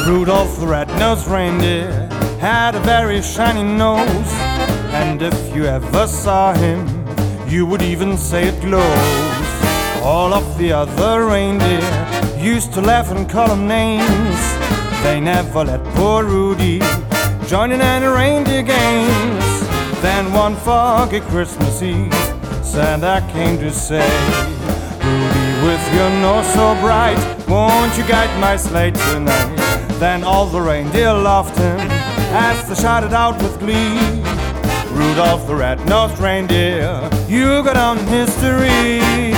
Rudolph the red-nosed reindeer had a very shiny nose, and if you ever saw him, you would even say it glows. All of the other reindeer used to laugh and call him names. They never let poor Rudy join in any reindeer games. Then one foggy Christmas Eve, Santa came to say, Rudy, with your nose so bright, won't you guide my sleigh tonight? Then all the reindeer loved him as they shouted out with glee, Rudolph the red-nosed reindeer, you go down in history.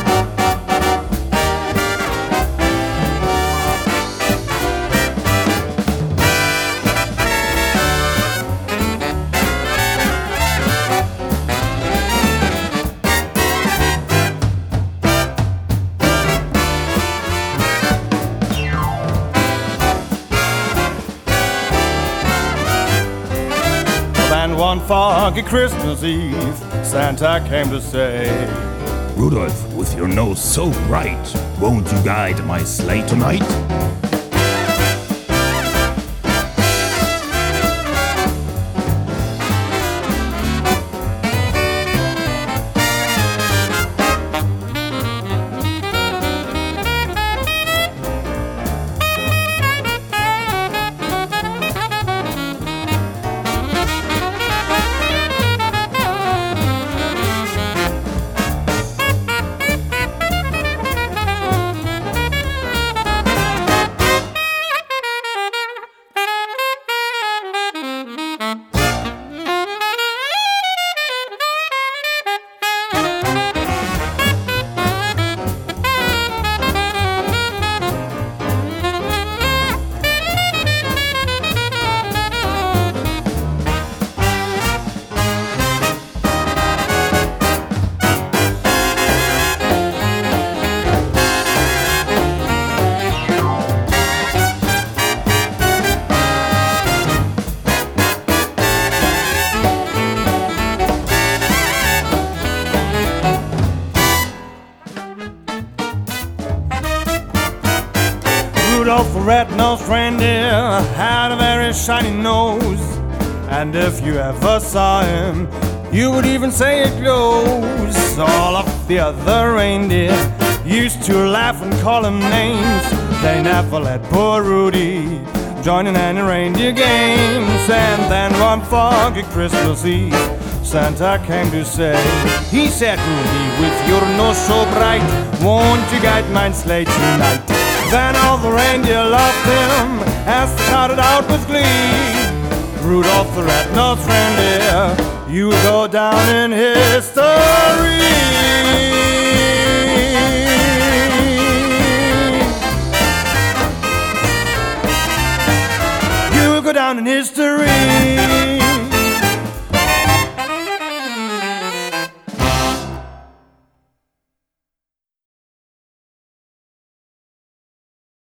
And one foggy Christmas Eve, Santa came to say, Rudolph, with your nose so bright, won't you guide my sleigh tonight? Rudolph the red-nosed reindeer had a very shiny nose, and if you ever saw him, you would even say it glows. All of the other reindeer used to laugh and call him names. They never let poor Rudy join in any reindeer games. And then one foggy Christmas Eve, Santa came to say, he said, Rudy, with your nose so bright, won't you guide my sleigh tonight? Then all the reindeer loved him as they shouted out with glee, Rudolph the red-nosed reindeer, you will go down in history. You will go down in history.